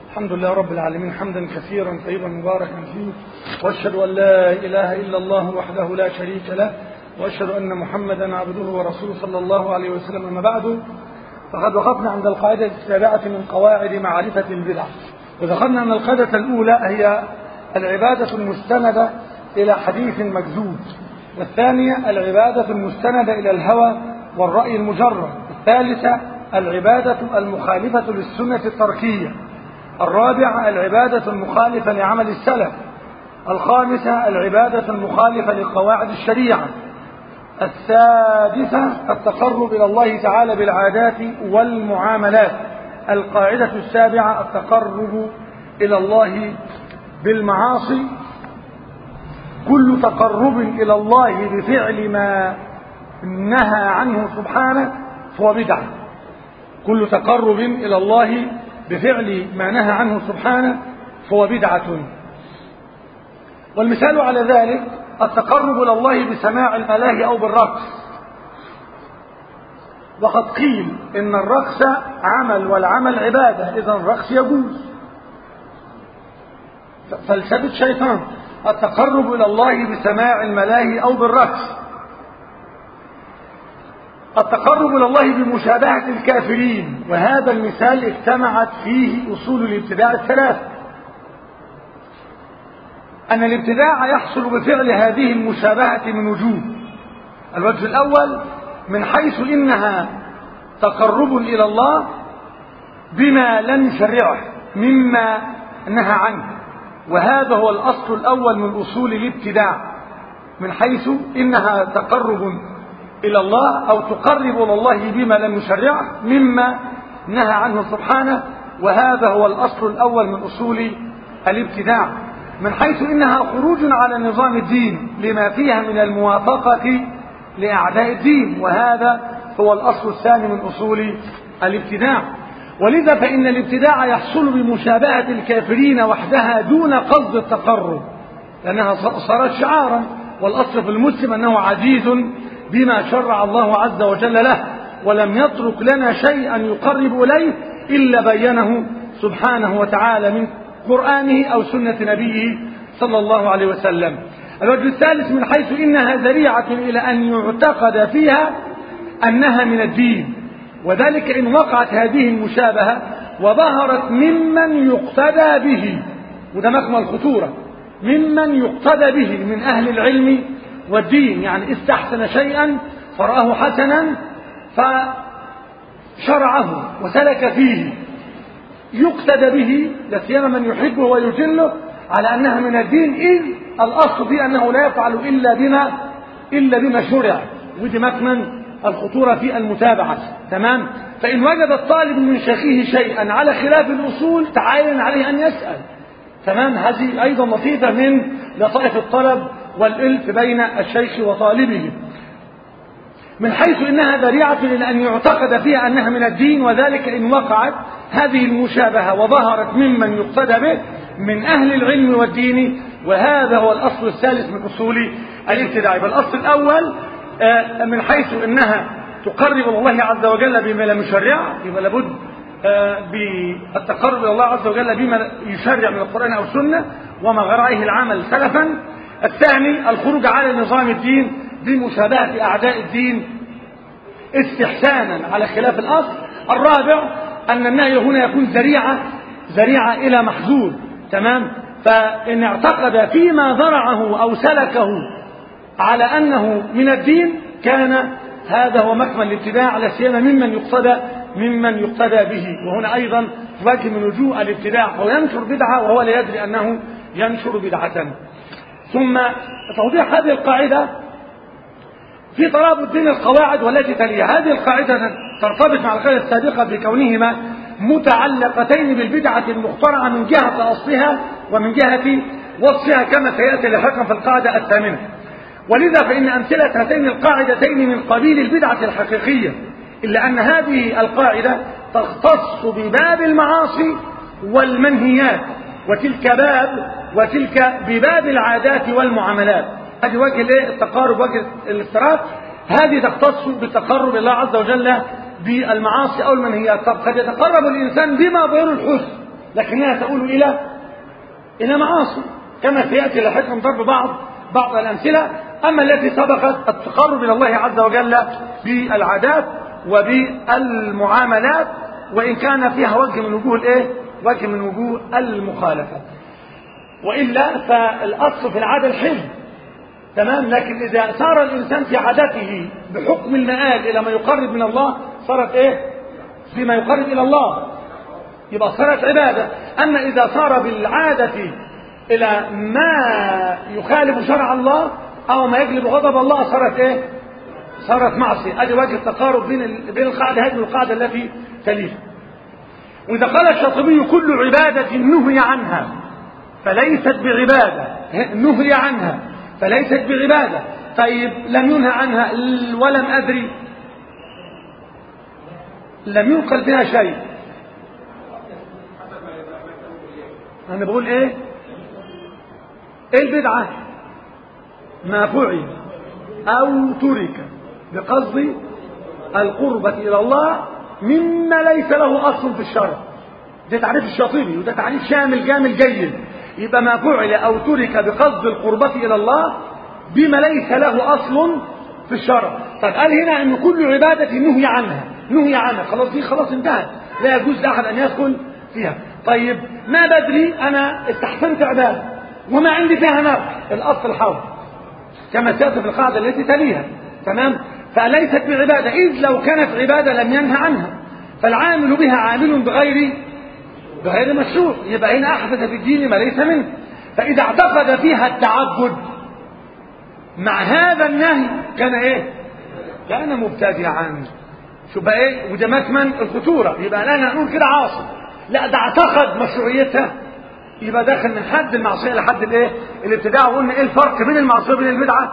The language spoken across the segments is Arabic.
الحمد لله رب العالمين حمدا كثيرا طيبا مباركا فيه، واشهد ان لا اله الا الله وحده لا شريك له، واشهد ان محمدا عبده ورسوله صلى الله عليه وسلم. اما بعد، فقد وقفنا عند القاعده السابعه من قواعد معرفه البدع، وذكرنا ان القاعده الاولى هي العباده المستنده الى حديث مكذوب، والثانيه العباده المستنده الى الهوى والراي المجرد، الثالثه العباده المخالفه للسنه التركيه، الرابعة العبادة المخالفة لعمل السلف، الخامسة العبادة المخالفة لقواعد الشريعة، السادسة التقرب إلى الله تعالى بالعادات والمعاملات، القاعدة السابعة التقرب إلى الله بالمعاصي. كل تقرب إلى الله بفعل ما نهى عنه سبحانه فهو بدعة. كل تقرب إلى الله بفعل ما نهى عنه سبحانه فهو بدعة. والمثال على ذلك التقرب إلى الله بسماع الملاهي أو بالرقص. وقد قيل إن الرقص عمل والعمل عبادة، إذا الرقص يجوز، فلسفة شيطان. التقرب إلى الله بسماع الملاهي أو بالرقص. التقرب إلى الله بمشابهة الكافرين، وهذا المثال اجتمعت فيه أصول الابتداع الثلاثة. أن الابتداع يحصل بفعل هذه المشابهة من وجوه. الوجه الأول من حيث إنها تقرب إلى الله بما لم يشرعه مما نهى عنه، وهذا هو الأصل الأول من أصول الابتداع، من حيث إنها تقرب إلى الله أو تقرب إلى الله بما لم يشرعه مما نهى عنه سبحانه، وهذا هو الأصل الأول من أصول الابتداع، من حيث إنها خروج على نظام الدين لما فيها من الموافقة لأعداء الدين، وهذا هو الأصل الثاني من أصول الابتداع. ولذا فإن الابتداع يحصل بمشابهة الكافرين وحدها دون قصد التقرب، لأنها صارت شعارا، والأصل في المسلم أنه عزيز بما شرع الله عز وجل له، ولم يترك لنا شيئا يقرب إليه إلا بينه سبحانه وتعالى من قرآنه أو سنة نبيه صلى الله عليه وسلم. الوجه الثالث من حيث إنها ذريعة إلى أن يعتقد فيها أنها من الدين، وذلك إن وقعت هذه المشابهة وظهرت ممن يقتدى به، وده مكمن الخطورة، ممن يقتدى به من أهل العلم والدين، يعني استحسن شيئا فرآه حسنا فشرعه وسلك فيه يقتدى به، لسيما من يحبه ويجله على أنها من الدين، إذ الأصل فيه أنه لا يفعل إلا بما شرع، ودي مكمن الخطورة في المتابعة. تمام؟ فإن وجد الطالب من شيخه شيئا على خلاف الأصول تعين عليه أن يسأل. تمام؟ هذه أيضا لطيفة من لطائف الطلب والإلف بين الشيخ وطالبه، من حيث إنها ذريعة إلى أن يعتقد فيها أنها من الدين، وذلك إن وقعت هذه المشابهة وظهرت ممن يقتدى به من أهل العلم والدين، وهذا هو الأصل الثالث من أصول الابتداع. فالأصل الأول من حيث إنها تقرب الله عز وجل بما لم يشرع، يبقى لابد بالتقرب إلى الله عز وجل بما يشرع من القرآن أو السنة وما غير عليه العمل سلفا. الثاني الخروج على نظام الدين بمشابهة أعداء الدين استحسانا على خلاف الأصل. الرابع أن النهي هنا يكون ذريعة إلى محظور. تمام؟ فإن اعتقد فيما ذرعه أو سلكه على أنه من الدين كان هذا هو مكمن الابتداع، لا سيما ممن يقتدى به. وهنا أيضا وجه من وجوه الابتداع، هو ينشر بدعة وهو لا يدري أنه ينشر بدعة. ثم توضيح هذه القاعدة في ترابط بين القواعد والتي تليها. هذه القاعدة ترتبط مع القاعدة السابقة بكونهما متعلقتين بالبدعة المخترعة من جهة أصلها ومن جهة وصفها، كما سيأتي لاحقا في القاعدة الثامنة. ولذا فإن أمثلة هاتين القاعدتين من قبيل البدعة الحقيقية، إلا أن هذه القاعدة تختص بباب المعاصي والمنهيات، وتلك بباب العادات والمعاملات. هذه وجه التقارب، وجه الافتراق. هذه تختص بالتقرب الله عز وجل بالمعاصي أو المنهيات. طب قد يتقرب الإنسان بما ظهر الحسن لكنها تؤول إلى معاصي، كما سيأتي لاحقا ضرب بعض الأمثلة. أما التي سبقت التقرب إلى الله عز وجل بالعادات وبالمعاملات، وإن كان فيها وجه من وجوه المخالفة، وإلا فالأصل في العادة الحلم، تمام. لكن إذا سار الإنسان في عادته بحكم المآل إلى ما يقرب من الله، صارت فيما يقرب إلى الله، يبقى صارت عبادة. أما إذا صار بالعادة إلى ما يخالف شرع الله أو ما يجلب غضب الله، صارت معصية. أدي وجه التقارب بين القاعدة هذه والقاعدة التي تليها. وإذا قال الشاطبي كل عبادة نهي عنها فليست بعبادة، نهي عنها فليست بعبادة، طيب لم ينهى عنها ولم أدري، لم ينقل فيها شيء، أنا بقول إيه البدعة؟ ما فعل أو ترك بقصد القربة إلى الله مما ليس له أصل في الشرع. ده تعريف الشاطبي، وده تعريف شامل جامل جيد. يبقى ما فعل أو ترك بقصد القربة إلى الله بما ليس له أصل في الشرع. طب قال هنا أن كل عبادة نهي عنها، خلاص دي خلاص انتهت، لا يجوز لأحد أن يدخل فيها. طيب ما بدري أنا استحسنت عبادة وما عندي فيها نفع، الأصل الحظ كما سيأتي في القاعدة التي تليها، تمام. فليست بعبادة، إذ لو كانت عبادة لم ينهى عنها، فالعامل بها عامل بغير مشروع، يبقى هنا أحدث في الدين ما ليس منه. فإذا اعتقد فيها التعبد مع هذا النهي كان مبتدعا. شو بقى وده مكمن الخطورة. يبقى لا نقول كده عاصي، لا ده اعتقد مشروعيتها، يبقى داخل من حد المعصية لحد الابتداع. وقلنا ايه الفرق بين المعصية وبين البدعة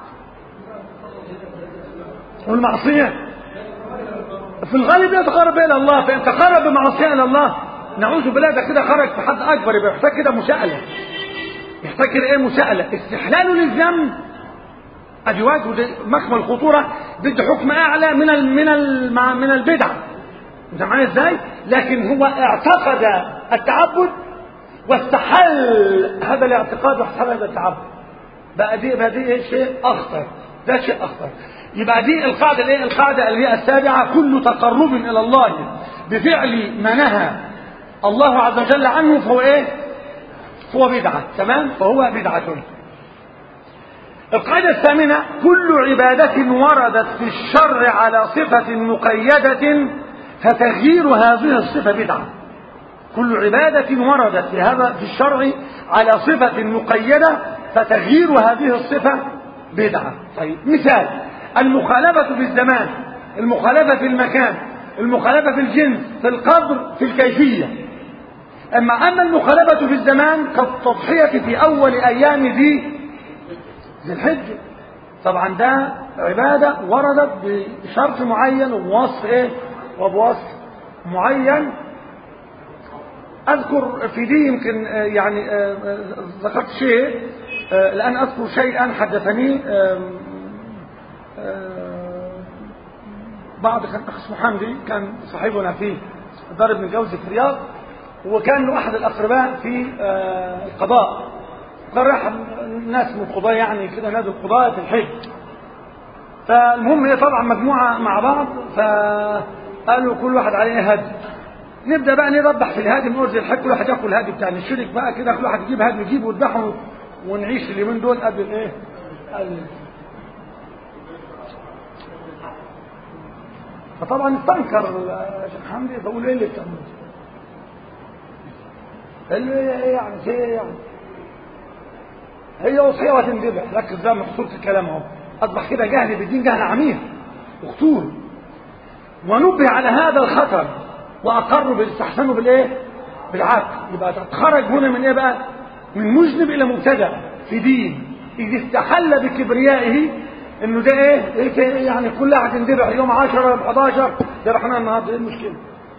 والمعصية؟ في الغالب يتقرب الى الله، فان تقرب بمعصية الى الله نعوذ بالله ده كده خرج في حد اكبر، يبقى يحتاج كده مشاءلة، يحتاج كده مشاءلة. استحلاله للذنب ادي وجه مكمن الخطورة، بدي حكم اعلى من البدعة، انت معايا ازاي؟ لكن هو اعتقد التعبد واستحل هذا الاعتقاد واستحل هذا التعبد، بقى دي شيء اخطر، ده شيء اخطر. يبقى دي القاعدة القاعدة اللي هي السابعة: كل تقرب الى الله بفعل ما نهى الله عز وجل عنه فهو بدعة، تمام، فهو بدعة. القاعدة الثامنة: كل عبادة وردت في الشرع على صفة مقيدة فتغيير هذه الصفة بدعة. كل عبادة وردت في الشرع على صفة مقيدة فتغيير هذه الصفة بدعة. طيب مثال: المخالفة في الزمان، المخالفة في المكان، المخالفة في الجنس، في القدر، في الكيفية. أما المخالفة في الزمان كالتضحية في أول أيام ذي الحجة، طبعا ده عبادة وردت بشرط معين وبوصف وبوصف معين. أذكر في دي يمكن يعني ذكرت شيء الآن، أذكر شيئا حدثني بعض اسمه حمدي، كان صاحبنا في دار ابن الجوزي في الرياض، وكان له أحد الأقرباء في القضاء، كان راح ناس من القضاء يعني كده نادي القضاء في الحج. فالمهم هي طبعا مجموعة مع بعض، فقالوا كل واحد عليه هدي، نبدأ بقى نربح في الهادي من أرض الحج، كل واحد ياكل الهادي بتاعنا، نشترك بقى كده، كل واحد يجيب هادي يجيبه ويذبحه ونعيش اليومين دول قبل فطبعا استنكر الشيخ حمدي، بقول ايه اللي بتعمله؟ قال له يعني شيء يعني هي وصيه وتنذبح، ركز بقى من خطوره الكلام اهو، اصبح كده جهل بالدين، جهل عميق وخطور. ونبه على هذا الخطر واقروا بالاستحسان بالعقل. يبقى تخرج هنا من بقى؟ من مذنب الى مبتدع في دين، اذا استحل بكبريائه انه ده يعني كل واحد يندبح يوم 10 11 ذبحنا النهارده، ايه المشكله؟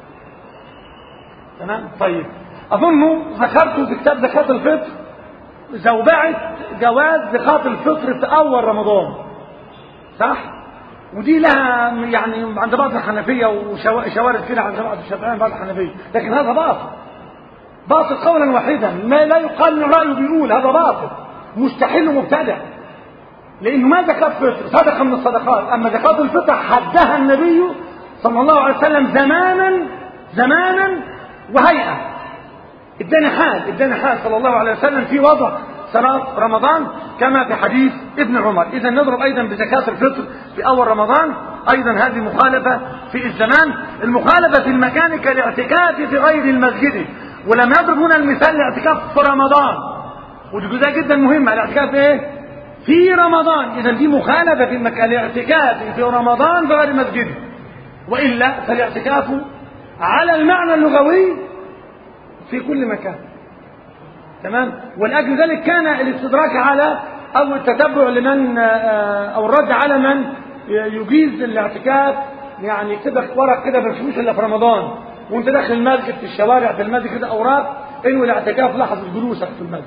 تمام. طيب اظن ذكرت في كتاب زكاة الفطر زوبعة جواز زكاة الفطر في اول رمضان، صح؟ ودي لها يعني عند بعض الحنفية وشوارد كده عند بعض الشافعية وبعض الحنفية، لكن هذا باطل، باطل قولا واحدا، ما لا يقال انه رأيه بيقول هذا باطل مستحيل ومبتدع، لانه ما زكاة فطر صدقة من الصدقات. اما زكاة الفطر حدها النبي صلى الله عليه وسلم زمانا وهيئة. ادانا حال صلى الله عليه وسلم في وضع صلاة رمضان كما في حديث ابن عمر. اذا نضرب ايضا بزكاة الفطر في اول رمضان، ايضا هذه مخالفة في الزمان. المخالفة في المكان كالاعتكاف في غير المسجد، ولم يضرب هنا المثال الاعتكاف في رمضان، ودي جزئية جدا مهمة. الاعتكاف ايه؟ في رمضان. اذا دي مخالفة في المكان، الاعتكاف في رمضان في غير المسجد، والا فالاعتكاف على المعنى اللغوي في كل مكان. تمام. ولأجل ذلك كان الاستدراك على او التتبع لمن او الرد على من يجيز الاعتكاف، يعني يكتب لك ورق كده ما تشوفوش الا في رمضان وانت داخل المسجد في الشوارع في المسجد كده اوراق انه الاعتكاف لحظه جلوسك في المسجد،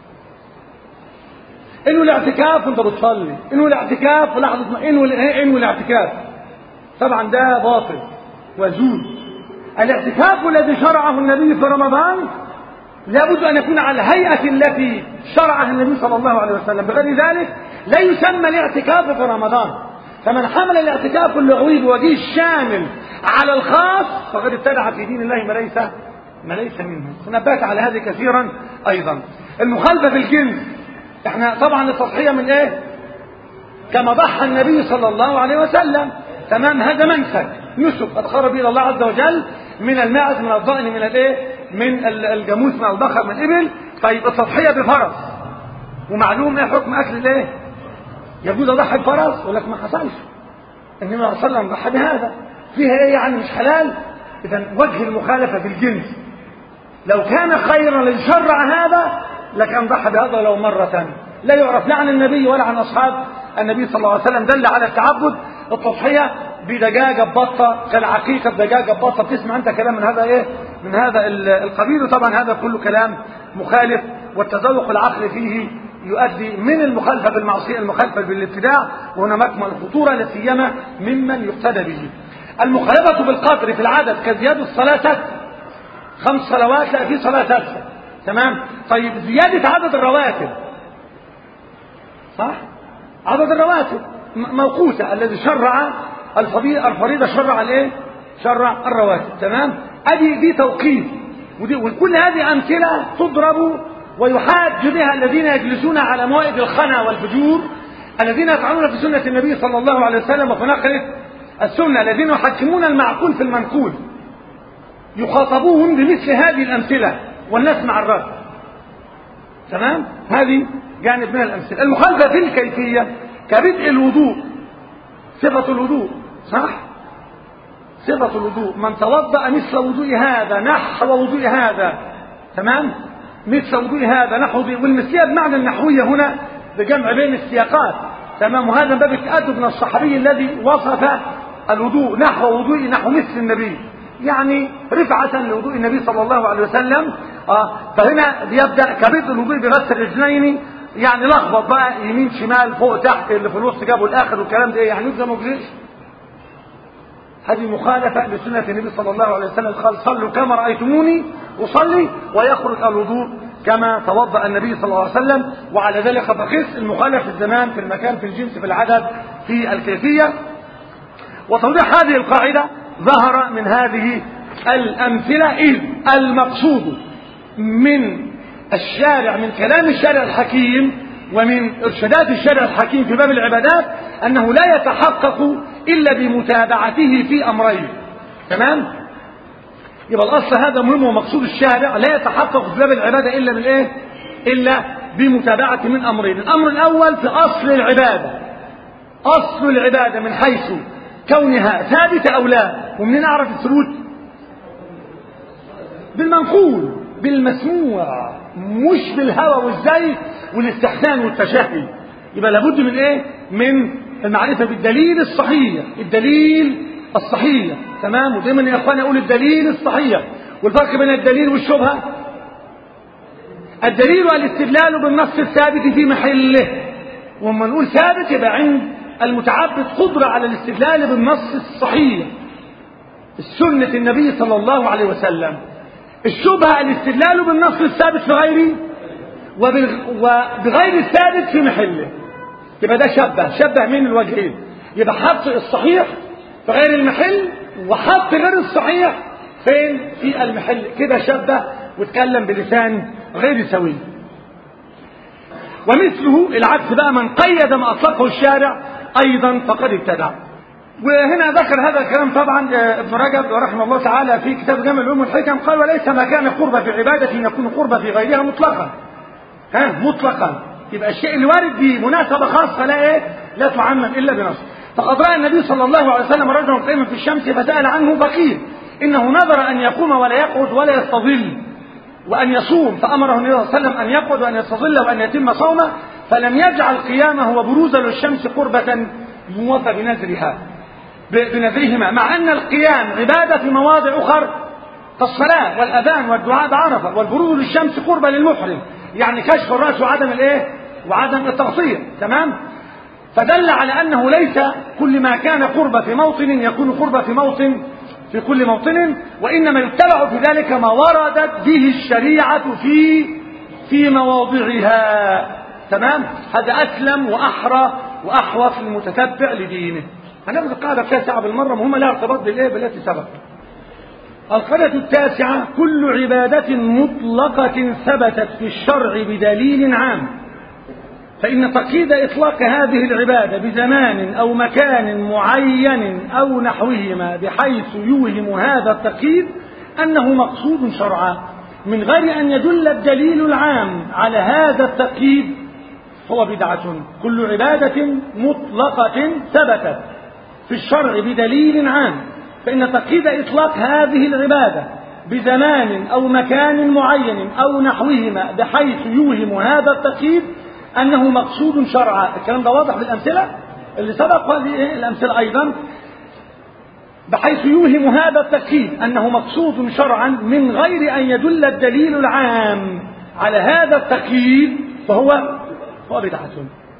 انه الاعتكاف وانت بتصلي، انه الاعتكاف لحظه انه الاعتكاف. طبعا ده باطل وزول. الاعتكاف الذي شرعه النبي في رمضان لابد ان يكون على الهيئه التي شرعها النبي صلى الله عليه وسلم، بغير ذلك لا يسمى الاعتكاف في رمضان. فمن حمل الاعتكاف اللغوي بوجيه الشامل على الخاص فقد ابتدع في دين الله ما ليس منه. نبهت على هذه كثيرا. ايضا المخالفه في الجنس، احنا طبعا التضحيه من ايه؟ كما ضحى النبي صلى الله عليه وسلم. تمام. هذا منسك نسك قد خرج الى الله عز وجل من الماعز من الضأن من الايه؟ من الجاموس من البقر من الابل. طيب التضحيه بفرس، ومعلوم ايه حكم اكل الايه؟ يجوز اضحي بفرس؟ يقول لك ما حصلش، النبي صلى الله عليه وسلم ضحى بهذا، فيها ايه يعني مش حلال؟ اذا وجه المخالفه في الجنس. لو كان خيرا ليشرع هذا لكان ضحى بهذا لو مره ثانيه. لا يعرف لا عن النبي ولا عن اصحاب النبي صلى الله عليه وسلم دل على التعبد. التضحيه بدجاجه ببطه كالعقيقه بدجاجه ببطه، بتسمع انت كلام من هذا ايه؟ من هذا القبيل. وطبعا هذا كله كلام مخالف، والتذوق العقلي فيه يؤدي من المخالفه بالمعصيه المخالفه بالابتداع، وهنا مكمن الخطوره لا سيما ممن يقتدى به. المخالفه بالقدر في العدد كزياده الصلاه 5 صلوات، لا في صلاه سادسه. تمام. طيب زياده عدد الرواتب، صح؟ عدد الرواتب موقوته، الذي شرع الفريضه شرع الايه؟ شرع الرواتب. تمام. دي توقيت، وكل هذه امثله تضرب ويحاج بها الذين يجلسون على موائد الخنا والفجور، الذين يفعلون في سنه النبي صلى الله عليه وسلم وفي نقل السنه، الذين يحكمون المعقول في المنقول، يخاطبون بمثل هذه الامثله والناس مع الرد. تمام. هذه جانب من الامثله. المخالفه في الكيفيه كبدء الوضوء، صفه الوضوء، صح؟ صفه الوضوء، من توضأ مثل وضوء هذا نحو وضوء هذا. تمام. مثل وضوء هذا نحو وضوء، والمثليه بمعنى النحويه هنا بجمع بين السياقات. تمام. وهذا باب التأدب من الصحابي الذي وصف الوضوء نحو وضوء نحو مثل النبي، يعني رفعة لوضوء النبي صلى الله عليه وسلم. فهنا بيبدأ كبدء الوضوء بغسل الرجلين، يعني لخبط بقى يمين شمال فوق تحت، اللي في الوسط جابوا الاخر والكلام ده يعني يبقى مجزئ. هذه مخالفة لسنة النبي صلى الله عليه وسلم، قال صلوا كما رأيتموني أصلي، ويخرج الوضوء كما توضأ النبي صلى الله عليه وسلم. وعلى ذلك فقس المخالفة في الزمان في المكان في الجنس في العدد في الكيفية. وتوضيح هذه القاعدة ظهر من هذه الأمثلة، إذ المقصود من الشارع من كلام الشارع الحكيم ومن إرشادات الشارع الحكيم في باب العبادات أنه لا يتحقق إلا بمتابعته في أمرين. تمام. يبقى الأصل هذا مهم، ومقصود الشارع لا يتحقق في باب العبادة إلا من إيه؟ إلا بمتابعة من أمرين. الأمر الأول في أصل العبادة، أصل العبادة من حيث كونها ثابتة أو لا. ومنين نعرف الثبوت؟ بالمنقول بالمسموع، مش بالهوى والزيف والاستحسان والتشهي. يبقى لابد من ايه؟ من المعرفة بالدليل الصحيح، الدليل الصحيح. تمام. ودايما يا اخواني اقول الدليل الصحيح. والفرق بين الدليل والشبهة، الدليل والاستدلال بالنص الثابت في محله، وما نقول ثابت يبقى عند المتعبد قدرة على الاستدلال بالنص الصحيح، السنة النبي صلى الله عليه وسلم. الشبهة الاستدلال بالنص الثابت في غيره وبغير الثابت في محله. يبقى ده شبه من الوجهين. يبقى حط الصحيح في غير المحل وحط غير الصحيح فين؟ في المحل. كده شبه واتكلم بلسان غير سوي. ومثله العكس بقى، من قيد ما أطلقه الشارع أيضا فقد ابتدع. وهنا ذكر هذا الكلام طبعا ابن رجب رحمه الله تعالى في كتاب جامع العلوم والحكم، قال وليس ما كان قربة في عبادة يكون قربة في غيرها مطلقا. مطلقا. يبقى الشيء اللي وارد به مناسبة خاصة لا تعمم إلا بنص. فقد رأى النبي صلى الله عليه وسلم رجلا قائما في الشمس فسأل عنه فقيل إنه نذر أن يقوم ولا يقعد ولا يستظل وأن يصوم، فأمره النبي صلى الله عليه وسلم أن يقعد وأن يستظل وأن يتم صومه، فلم يجعل قيامه وبروزه للشمس قربة موافى بنذرهما، مع أن القيام عبادة في مواضع أخرى كالصلاة والأذان والدعاء بعرفة، والبروز للشمس قربة للمحرم، يعني كشف الرأس وعدم وعدم التغطية. تمام. فدل على أنه ليس كل ما كان قربة في موطن يكون قربة في كل موطن، وإنما يتبع في ذلك ما وردت به الشريعة في مواضعها. تمام. هذا أسلم وأحرى وأحوط للمتتبع لدينه. هناخذ القاعدة التاسعة بالمرة، مهمة لها ارتباط بالتي سبق. القاعدة التاسعة: كل عبادة مطلقة ثبتت في الشرع بدليل عام، فإن تقييد إطلاق هذه العبادة بزمان أو مكان معين أو نحوهما بحيث يوهم هذا التقييد أنه مقصود شرعا من غير أن يدل الدليل العام على هذا التقييد هو بدعة. كل عبادة مطلقة ثبتت في الشرع بدليل عام، فإن تقييد إطلاق هذه العبادة بزمان أو مكان معين أو نحوهما بحيث يوهم هذا التقييد أنه مقصود شرعا. الكلام ده واضح بالأمثلة اللي سبق، وهذه الأمثلة أيضا. بحيث يوهم هذا التقييد أنه مقصود شرعا من غير أن يدل الدليل العام على هذا التقييد فهو بدعة.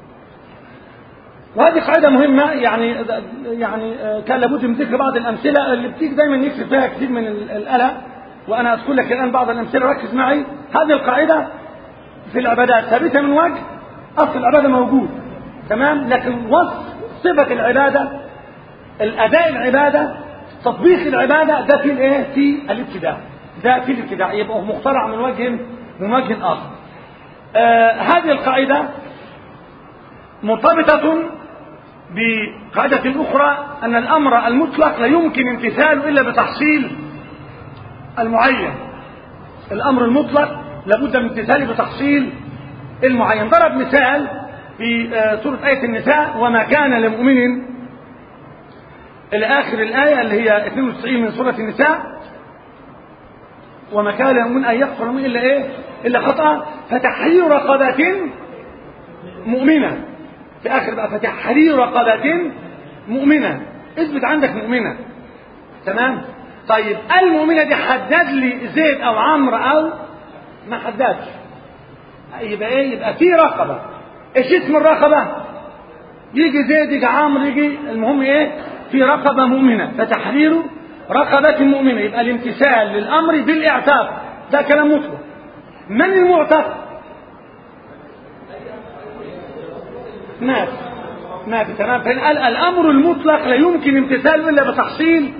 وهذه قاعدة مهمة، يعني كان لابد من ذكر بعض الأمثلة اللي بتيجي دايما يكسب فيها كثير من القلق، وأنا أذكر لك الآن بعض الأمثلة. ركز معي. هذه القاعدة في العبادات ثابتة من وجه، أصل العبادة موجود تمام، لكن وصف صفة العبادة، الأداء العبادة، تطبيق العبادة، ده في الابتداع. ده في الابتداع، يبقى مخترع من وجه آخر. هذه القاعدة مرتبطة بقاعدة أخرى، أن الأمر المطلق لا يمكن امتثاله إلا بتحصيل المعين. الأمر المطلق لابد من امتثاله بتحصيل المعين. ضرب مثال في سورة آية النساء: وما كان لمؤمن، إلى آخر الآية اللي هي 92 من سورة النساء. وما كان لمؤمن أن يقتل مؤمن إلا خطأ، فتحرير رقبة مؤمنة. في آخر بقى: فتحرير رقبة مؤمنة. اثبت عندك مؤمنة. تمام. طيب المؤمنة دي حدد لي زيد أو عمرو أو ما حددش، يبقى في رقبة. ايش اسم الرقبة؟ يجي زيد يجي عمرو يجي، المهم في رقبة مؤمنة. فتحرير رقبة مؤمنة، يبقى الامتثال للأمر بالإعتاق. ده كلام مطلق. من المعتق؟ مات. تمام. فقال الأمر المطلق لا يمكن امتثاله إلا بتحصيل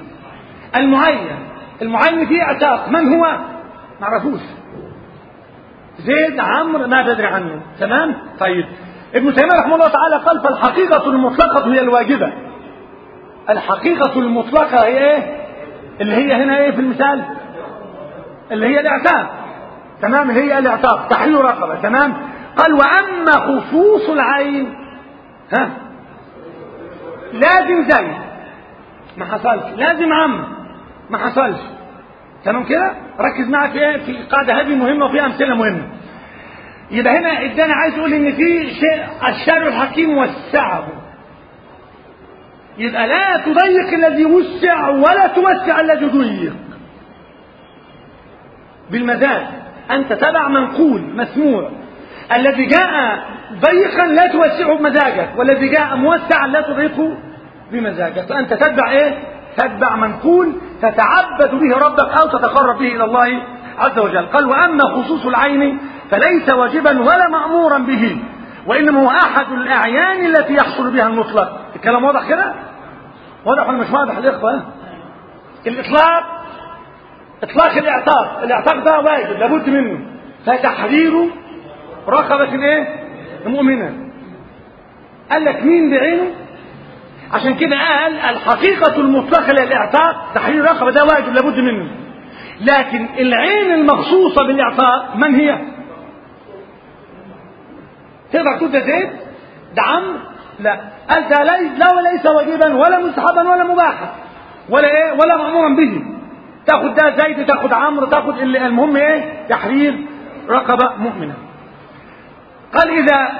المعين فيه اعتاق. من هو؟ معرفوش. زيد عمرو ما بدري عنه. تمام. طيب ابن تيمية رحمه الله تعالى قال: فالحقيقة المطلقة هي الواجبة. الحقيقة المطلقة هي اللي هي هنا في المثال اللي هي الاعتاق. تمام. اللي هي الاعتاق، تحرير رقبة. تمام. قال: وأما خصوص العين لازم زيد ما حصلش، لازم عمرو ما حصلش. تمام كده. ركز معي في القاعدة هذه مهمة وفيها أمثلة مهمة. يبقى هنا ادانا عايز يقول ان في شيء الشارع الحكيم وسعه، يبقى لا تضيق الذي وسع ولا توسع الذي ضيق بالمزاج. انت تبع منقول مسموع، الذي جاء ضيقا لا توسعه بمزاجك، والذي جاء موسعا لا تضيقه بمزاجك. فانت تتبع تتبع منقول تتعبد به ربك او تتقرب به الى الله عز وجل. قال وأما خصوص العين فليس واجبا ولا مأمورا به، وإنما هو أحد الأعيان التي يحصل بها المطلق. الكلام واضح كده؟ واضح ولا مش واضح الإخوة؟ الإطلاق، إطلاق الإعتاق ده واجب لابد منه، فتحرير رقبة إيه؟ مؤمنة. قال لك مين بعينه؟ عشان كده قال الحقيقة المطلقة للإعتاق تحرير رقبة، ده واجب لابد منه. لكن العين المخصوصة بالإعتاق من هي؟ تقدر تقول ده زيد؟ ده عمرو؟ لا، قال ده لا ليس واجبا ولا مستحبا ولا مباحا ولا ايه ولا مأمورا به. تاخد ده زيد، تاخد عمرو، تاخد المهم ايه؟ تحرير رقبة مؤمنة. قال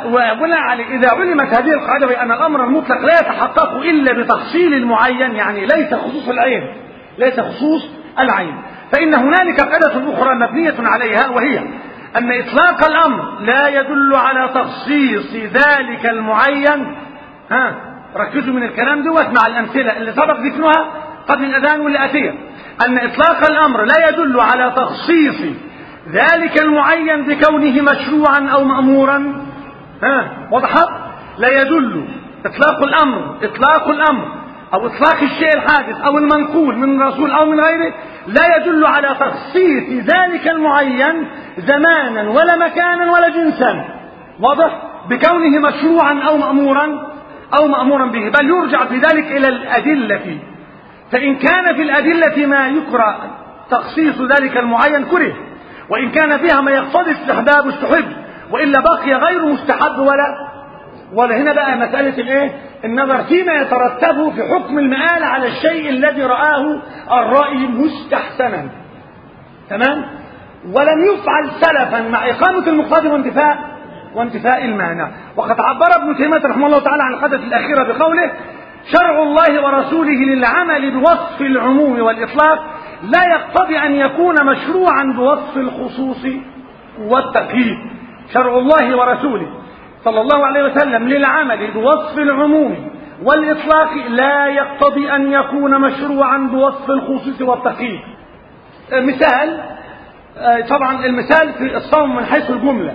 إذا علمت هذه القاعدة بأن الأمر المطلق لا يتحقق إلا بتفصيل المعين، يعني ليس خصوص العين، ليس خصوص العين، فإن هنالك قاعدة أخرى مبنية عليها، وهي أن إطلاق الأمر لا يدل على تخصيص ذلك المعين. ركزوا من الكلام دوت مع الأمثلة اللي سبق ذكرها قبل الأذان واللي أتيه، أن إطلاق الأمر لا يدل على تخصيص ذلك المعين بكونه مشروعا أو مأمورا. وضحت؟ لا يدل إطلاق الأمر أو إطلاق الشيء الحادث أو المنقول من رسول أو من غيره لا يدل على تخصيص ذلك المعين زمانا ولا مكانا ولا جنسا، واضح؟ بكونه مشروعا أو مأمورا به، بل يرجع في ذلك إلى الأدلة. فإن كان في الأدلة ما يكره تخصيص ذلك المعين كره، وإن كان فيها ما يقتضي استحباب استحب، وإلا بقي غير مستحب ولا هنا بقى مسألة الايه؟ النظر فيما يترتب في حكم المآل على الشيء الذي رآه الرأي مستحسنا. تمام؟ ولم يفعل سلفا مع إقامة المقتضي وانتفاء المانع. وقد عبر ابن تيمية رحمه الله تعالى عن القاعدة الأخيرة بقوله: شرع الله ورسوله للعمل بوصف العموم والإطلاق لا يقتضي أن يكون مشروعا بوصف الخصوص والتقييد. شرع الله ورسوله صلى الله عليه وسلم للعمل بوصف العموم والإطلاق لا يقتضي أن يكون مشروعا بوصف الخصوص والتقييد. مثال، طبعا المثال في الصوم من حيث الجملة.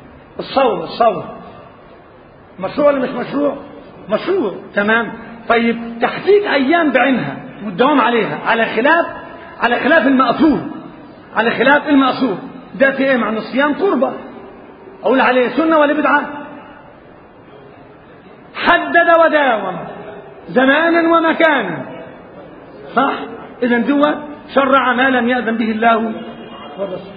الصوم مشروع ولا مش مشروع؟ مشروع. تمام. طيب تحديد أيام بعينها والدوام عليها على خلاف المأثور، ده في ايه؟ مع ان الصيام قربة، اقول عليه سنة ولا بدعة؟ حدد وداوم زمانا ومكانا، صح؟ اذا دوا شرع ما لم يأذن به الله والرسول.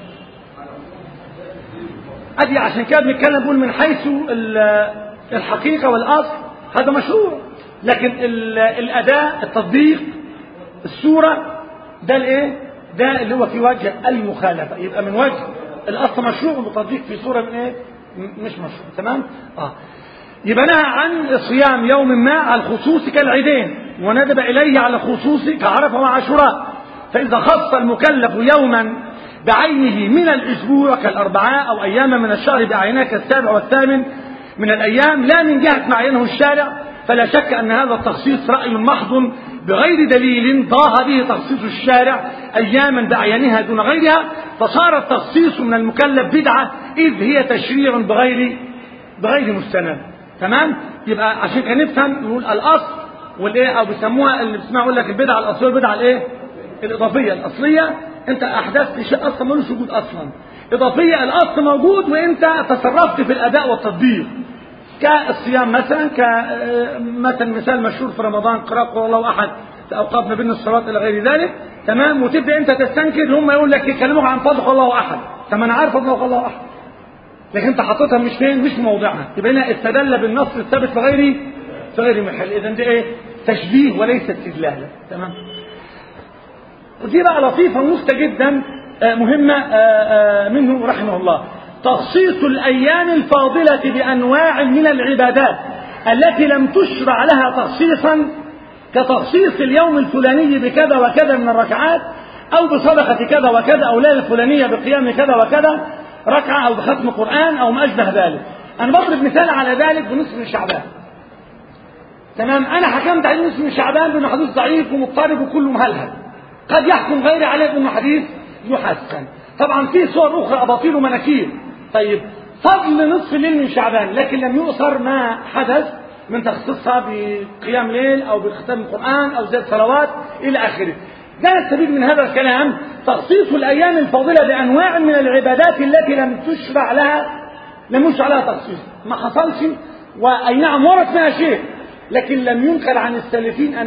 ادي عشان كده بنتكلم بقول من حيث الحقيقة والاصل هذا مشروع، لكن الاداء، التطبيق، الصورة، ده الايه؟ ده اللي هو في وجه المخالفة، يبقى من وجه الاصل مشروع والتطبيق في صورة من ايه؟ مش مشروع. تمام؟ يبقى نهى عن صيام يوم ما على الخصوص كالعيدين، وندب اليه على الخصوص كعرفة وعاشوراء. فاذا خص المكلف يوما بعينه من الاسبوع كالاربعاء او اياما من الشهر بعينها كالسابع والثامن من الايام لا من جهة ما عينه الشارع، فلا شك ان هذا التخصيص رأي محض بغير دليل ضاها به تخصيص الشارع اياما بعينها دون غيرها، فصار التخصيص من المكلف بدعة اذ هي تشريع بغير مستند. تمام؟ يبقى عشان كده نفهم نقول الاصل والايه، او بيسموها اللي بيسمعوا يقول لك البدعه الاصليه والبدعه الايه؟ الاضافيه. الاصليه انت احدثت شيء اصلا ملوش وجود اصلا. اضافيه الاصل موجود وانت تصرفت في الاداء والتطبيق. كالصيام مثلا، مثلا مثال مشهور في رمضان قراءة قل الله احد في اوقات ما بين الصلوات الى غير ذلك. تمام؟ وتبدا انت تستنكر، هم يقول لك يكلموك عن فضل قل الله احد. طب انا عارف فضل قل الله احد، لكن انت حطيتها مش فين؟ مش في موضعها. يبقى هنا استدل بالنص الثابت في غير محل. اذا ده ايه؟ تشبيه وليس استدلال. تمام؟ ودي بقى لطيفه ونكته جدا مهمه منه رحمه الله: تخصيص الايام الفاضله بانواع من العبادات التي لم تشرع لها تخصيصا، كتخصيص اليوم الفلاني بكذا وكذا من الركعات، او بصدقه كذا وكذا، او ليله الفلانيه بقيام كذا وكذا ركعة، أو بختم قرآن، أو ما أشبه ذلك. أنا بضرب مثال على ذلك بنصف من شعبان. تمام؟ أنا حكمت عليه نصف من شعبان بأنه حديث ضعيف ومضطرب وكله مهلهل. قد يحكم غيري عليه بأنه حديث يحسن. طبعا في صور أخرى أباطيل ومناكير. طيب فضل نصف الليل من شعبان، لكن لم يؤثر ما حدث من تخصيصها بقيام ليل أو بختام القرآن أو زيادة صلوات إلى آخره. ده يستفيد من هذا الكلام تخصيص الأيام الفاضلة بأنواع من العبادات التي لم يشرع لها تخصيص، ما حصلش. وأي نعم ورد فيها شيء، لكن لم ينقل عن السلفين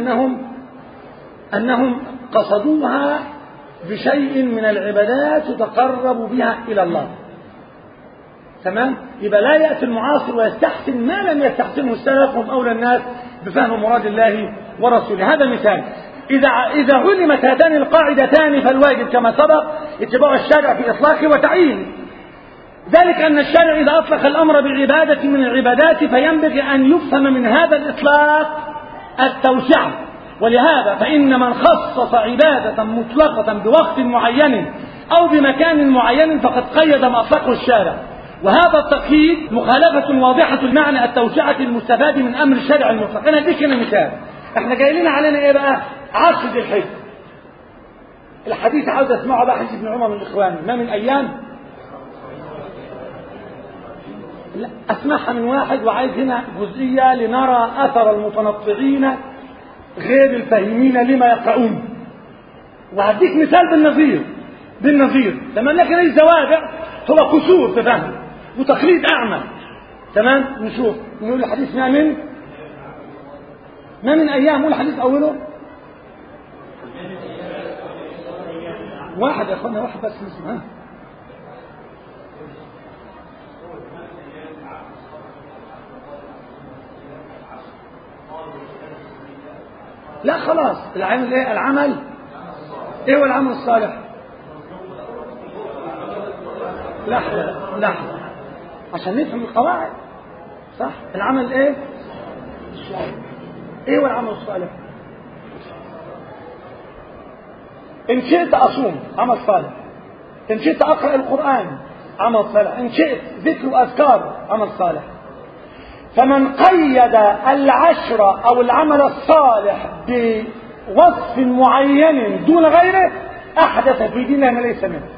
أنهم قصدوها بشيء من العبادات يتقربوا بها إلى الله. تمام؟ يبقى لا يأتي المعاصر ويستحسن ما لم يستحسنه السلف، هم أولى الناس بفهم مراد الله ورسوله. هذا مثال. إذا علمت هاتان القاعدتان فالواجب كما سبق اتباع الشارع في إطلاقه وتعيينه. ذلك أن الشارع إذا أطلق الأمر بعبادة من العبادات فينبغي أن يفهم من هذا الإطلاق التوسعة. ولهذا فإن من خصص عبادة مطلقة بوقت معين أو بمكان معين فقد قيد ما أطلقه الشارع، وهذا التقييد مخالفة واضحة المعنى التوسعة المستفاد من أمر الشارع المطلق. أنا أديك هنا مثال. احنا جايين علينا إيه بقى؟ عشر ذي الحجة. الحديث عاوز أسمعه بقى حديث ابن عمر من الإخوان، ما من أيام، لا أسمعها من واحد، وعايز هنا جزئية لنرى أثر المتنطعين غير الفاهمين لما يقرؤون. وهديك مثال بالنظير. تمام؟ لكن أي زوابع هو كسور تفهم وتقليد أعمى. تمام؟ نشوف نقول الحديث ما من أيام. قول الحديث أوله واحد يا أخوانا، واحد بس اسمه. لا خلاص، العمل ايه؟ العمل ايه هو العمل الصالح؟ لحظة عشان نفهم القواعد صح. العمل ايه؟ ايه هو العمل الصالح؟ ان شئت اصوم عمل صالح، ان شئت اقرأ القرآن عمل صالح، ان شئت ذكر اذكار عمل صالح. فمن قيد العشر أو العمل الصالح بوصف معين دون غيره أحدث في ديننا ما ليس منه.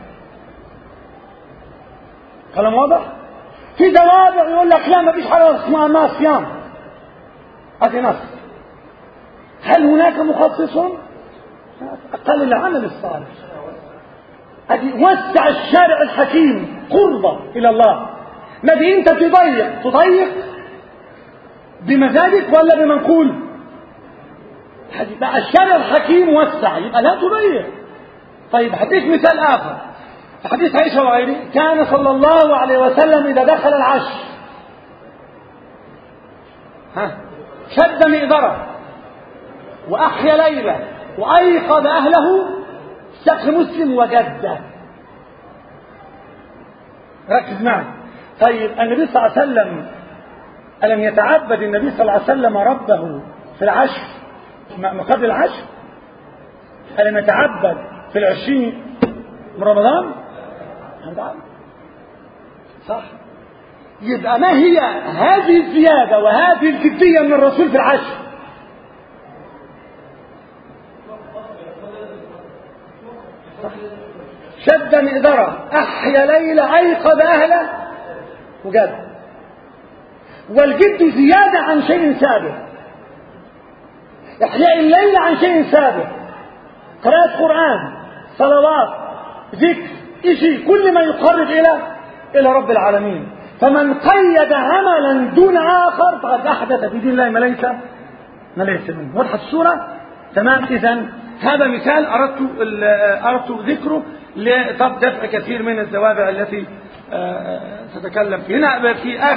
كلام واضح؟ في زوابع يقول لك لا ما فيش حاجة اسمها ما صيام، هذه نص. هل هناك مخصص؟ أقل العمل الصالح. وسع الشارع الحكيم قربة إلى الله. ما دي أنت تضيق بمزاجك ولا بمنقول؟ بقى الشارع الحكيم وسع، يبقى لا تضيق. طيب هديك مثال آخر، حديث عائشة وغيره. كان صلى الله عليه وسلم إذا دخل العشر شد مئذرة وأحيا ليلة وأيقظ أهله. سقف مسلم وجدة. ركز معي. طيب النبي صلى الله عليه وسلم ألم يتعبد النبي صلى الله عليه وسلم ربه في العشر قبل العشر؟ ألم يتعبد في 20 من رمضان؟ صح. يبقى ما هي هذه الزيادة وهذه الجدية من الرسول في العشر؟ صح. شد مئذرة أحيا ليلة أيقظ أهله وجد. والجد زيادة عن شيء سابق. إحياء الليل عن شيء سابق، قراءة قرآن، صلوات، ذكر، شيء كل ما يقرب إلى رب العالمين. فمن قيد عملا دون آخر فقد أحدث في دين الله ما ليس منه. وضحت الصورة؟ تمام. إذن هذا مثال أردت ذكره لدفع كثير من الزوابع التي تتكلم فيه. هنا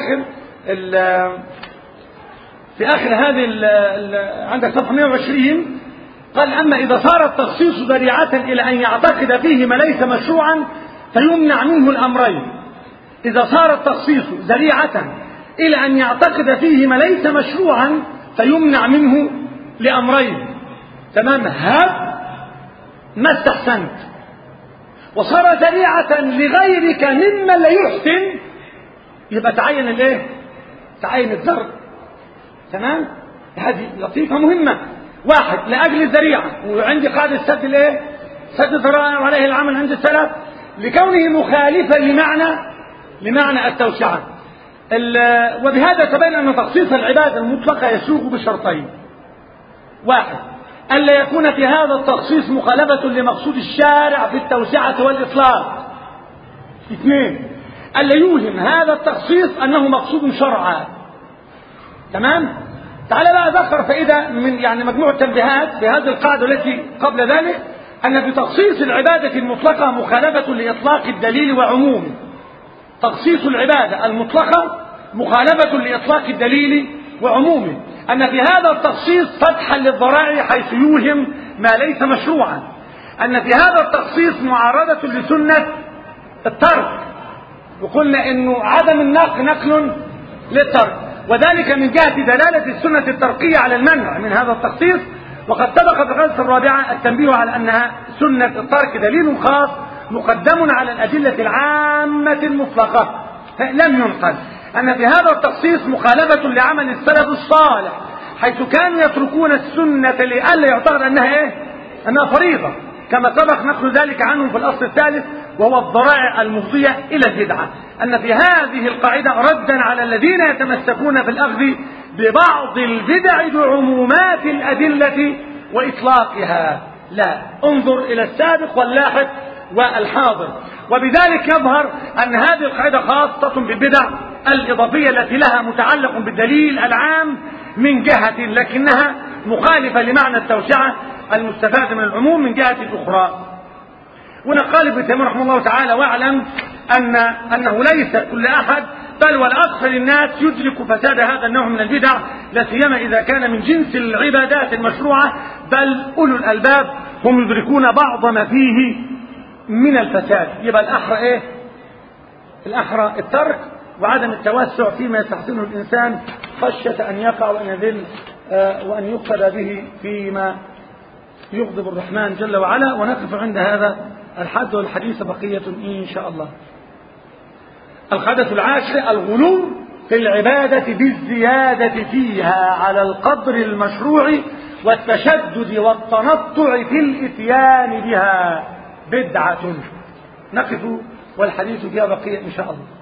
في آخر هذه عندك صفحة 120 قال: أما إذا صار التخصيص ذريعة إلى أن يعتقد فيه ما ليس مشروعا فيمنع منه الأمرين. إذا صار التخصيص ذريعة إلى أن يعتقد فيه ما ليس مشروعا فيمنع منه لأمرين. تمام. هب ما استحسنت. وصار ذريعة لغيرك ممن لا يحسن، يبقى تعين الايه؟ تعين الضرب. تمام. هذه لطيفة مهمة. واحد لأجل الذريعة، وعندي قاعدة سد الايه؟ سد الذرائع وعليه العمل عند السلف. لكونه مخالفا لمعنى التوسعة. وبهذا تبين أن تخصيص العبادة المطلقة يسوق بشرطين: واحد، ألا يكون في هذا التخصيص مخالفة لمقصود الشارع في التوسعة والإطلاق. اثنين، ألا يوهم هذا التخصيص أنه مقصود شرعا. تمام؟ تعالى بقى ذكر فائدة من مجموعة تنبيهات في هذه القاعدة التي قبل ذلك، أن في تخصيص العبادة المطلقة مخالفة لإطلاق الدليل وعمومه. تخصيص العبادة المطلقة مخالفة لإطلاق الدليل وعمومه، أن في هذا التخصيص فتحا للذرائع حيث يوهم ما ليس مشروعا، أن في هذا التخصيص معارضة لسنة الترك، وقلنا أنه عدم النقل نقل للترك، وذلك من جهة دلالة السنة التركية على المنع من هذا التخصيص. وقد سبق في القاعدة الرابعة التنبيه على أنها سنة الترك دليل خاص مقدم على الأدلة العامة المطلقة، لم ينقل. أن في هذا التخصيص مخالفة لعمل السلف الصالح، حيث كانوا يتركون السنة لئلا يعتقد أنها فريضة، كما سبق نقل ذلك عنهم في الأصل الثالث وهو الذرائع المفضية إلى البدعة. أن في هذه القاعدة ردا على الذين يتمسكون في الأخذ ببعض البدع بعمومات الأدلة وإطلاقها. لا، انظر إلى السابق واللاحق والحاضر. وبذلك يظهر أن هذه القاعدة خاصة بالبدع الإضافية التي لها متعلق بالدليل العام من جهة، لكنها مخالفة لمعنى التوسعة المستفاد من العموم من جهة أخرى. ونقال ابن تيمية رحمه الله تعالى: واعلم أنه ليس كل أحد بل والأكثر الناس يدرك فساد هذا النوع من البدع، لا سيما إذا كان من جنس العبادات المشروعة، بل أولو الألباب هم يدركون بعض ما فيه من الفساد. يبقى الأحرى إيه؟ الأحرى الترك وعدم التوسع فيما يستحسنه الإنسان خشية أن يقع وأن يذل وأن يقتدى به فيما يغضب الرحمن جل وعلا. ونقف عند هذا الحد، والحديث بقية إن شاء الله. القاعدة العاشرة: الغلو في العبادة بالزيادة فيها على القدر المشروع والتشدد والتنطع في الإتيان بها بدعة. نقف والحديث فيها بقية إن شاء الله.